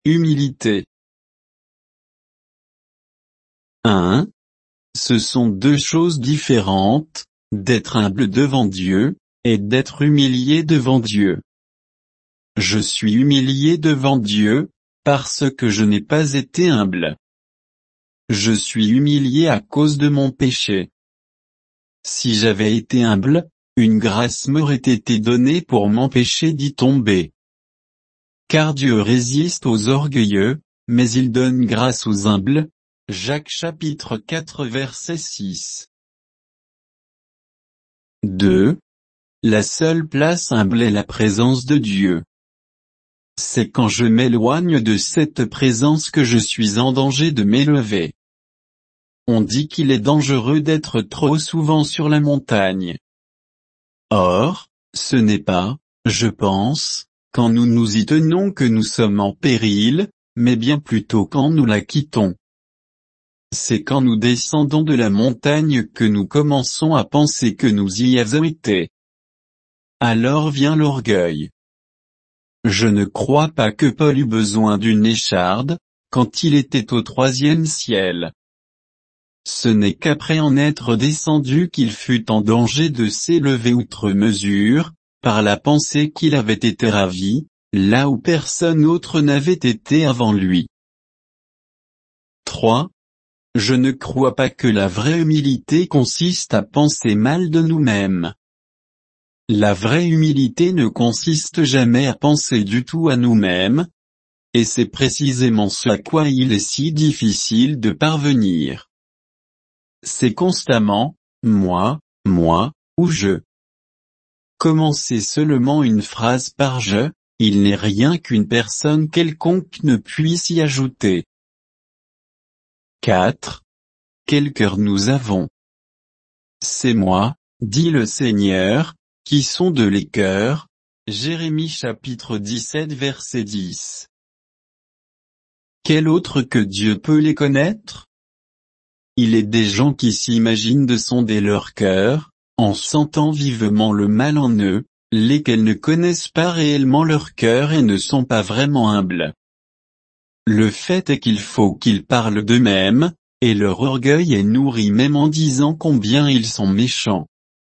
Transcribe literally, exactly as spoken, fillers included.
humilité. un. Ce sont deux choses différentes, d'être humble devant Dieu, et d'être humilié devant Dieu. Je suis humilié devant Dieu, parce que je n'ai pas été humble. Je suis humilié à cause de mon péché. Si j'avais été humble, une grâce m'aurait été donnée pour m'empêcher d'y tomber. Car Dieu résiste aux orgueilleux, mais il donne grâce aux humbles. Jacques chapitre quatre verset six. deux. La seule place humble est la présence de Dieu. C'est quand je m'éloigne de cette présence que je suis en danger de m'élever. On dit qu'il est dangereux d'être trop souvent sur la montagne. Or, ce n'est pas, je pense, quand nous nous y tenons que nous sommes en péril, mais bien plutôt quand nous la quittons. C'est quand nous descendons de la montagne que nous commençons à penser que nous y avons été. Alors vient l'orgueil. Je ne crois pas que Paul eût besoin d'une écharde, quand il était au troisième ciel. Ce n'est qu'après en être descendu qu'il fut en danger de s'élever outre mesure, par la pensée qu'il avait été ravi, là où personne autre n'avait été avant lui. trois. Je ne crois pas que la vraie humilité consiste à penser mal de nous-mêmes. La vraie humilité ne consiste jamais à penser du tout à nous-mêmes, et c'est précisément ce à quoi il est si difficile de parvenir. C'est constamment, moi, moi, ou je. Commencer seulement une phrase par je, il n'est rien qu'une personne quelconque ne puisse y ajouter. quatre. Quel cœur nous avons. C'est moi, dit le Seigneur, qui sonde les cœurs. Jérémie chapitre dix-sept verset dix. Quel autre que Dieu peut les connaître? Il est des gens qui s'imaginent de sonder leur cœur, en sentant vivement le mal en eux, lesquels ne connaissent pas réellement leur cœur et ne sont pas vraiment humbles. Le fait est qu'il faut qu'ils parlent d'eux-mêmes, et leur orgueil est nourri même en disant combien ils sont méchants.